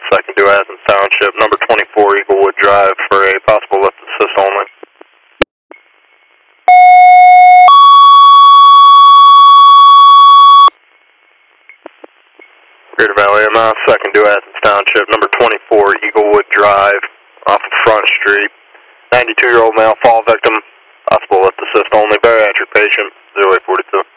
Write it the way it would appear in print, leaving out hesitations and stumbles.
2nd to Athens Township, number 24 Eaglewood Drive for a possible lift assist only. Greater Valley MS, 2nd to Athens Township, number 24 Eaglewood Drive, off of Front Street. 92-year-old male fall victim, possible lift assist only, bariatric patient, 0842.